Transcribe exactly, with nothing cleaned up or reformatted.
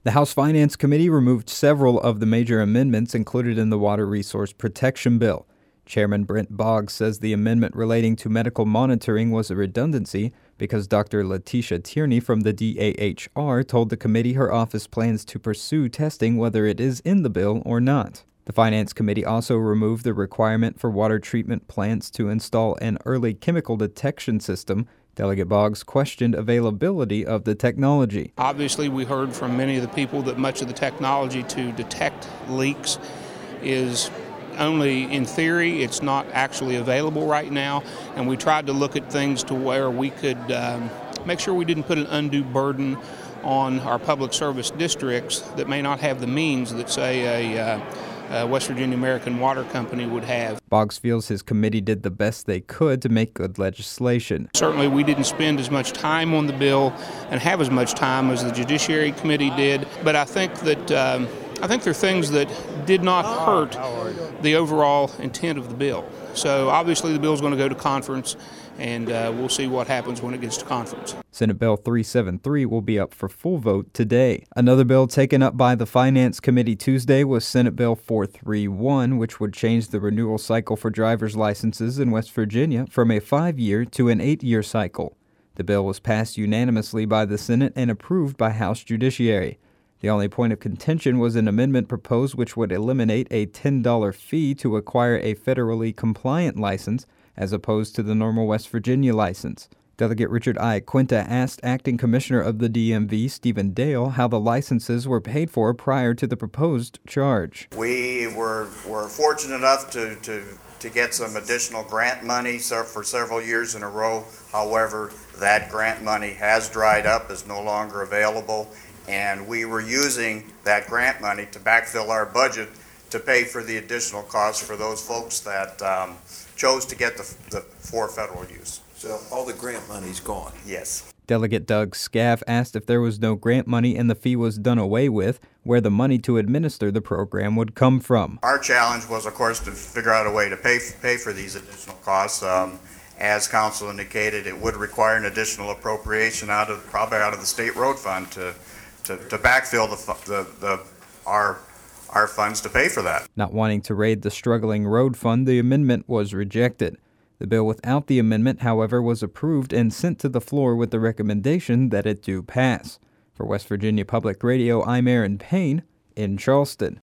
The House Finance Committee removed several of the major amendments included in the Water Resource Protection Bill. Chairman Brent Boggs says the amendment relating to medical monitoring was a redundancy because Doctor Letitia Tierney from the D A H R told the committee her office plans to pursue testing whether it is in the bill or not. The Finance Committee also removed the requirement for water treatment plants to install an early chemical detection system. Delegate Boggs questioned availability of the technology. Obviously, we heard from many of the people that much of the technology to detect leaks is only in theory. It's not actually available right now, and we tried to look at things to where we could um, make sure we didn't put an undue burden on our public service districts that may not have the means that, say, a uh, Uh, West Virginia American Water Company would have. Boggs feels his committee did the best they could to make good legislation. Certainly we didn't spend as much time on the bill and have as much time as the Judiciary Committee did, but I think that um, I think there are things that did not hurt the overall intent of the bill. So obviously the bill is going to go to conference, and uh, we'll see what happens when it gets to conference. Senate Bill three seventy-three will be up for full vote today. Another bill taken up by the Finance Committee Tuesday was Senate Bill four thirty-one, which would change the renewal cycle for driver's licenses in West Virginia from a five-year to an eight-year cycle. The bill was passed unanimously by the Senate and approved by House Judiciary. The only point of contention was an amendment proposed which would eliminate a ten dollars fee to acquire a federally compliant license as opposed to the normal West Virginia license. Delegate Richard Iaquinta asked Acting Commissioner of the D M V, Stephen Dale, how the licenses were paid for prior to the proposed charge. We were, were fortunate enough to, to, to get some additional grant money for several years in a row. However, that grant money has dried up, is no longer available, and we were using that grant money to backfill our budget to pay for the additional costs for those folks that um, chose to get the, the for federal use. So all the grant money's gone? Yes. Delegate Doug Scaff asked if there was no grant money and the fee was done away with, where the money to administer the program would come from. Our challenge was, of course, to figure out a way to pay, pay for these additional costs. Um, as council indicated, it would require an additional appropriation out of probably out of the state road fund to to, to backfill the, the, the our our funds to pay for that. Not wanting to raid the struggling road fund, the amendment was rejected. The bill without the amendment, however, was approved and sent to the floor with the recommendation that it do pass. For West Virginia Public Radio, I'm Aaron Payne in Charleston.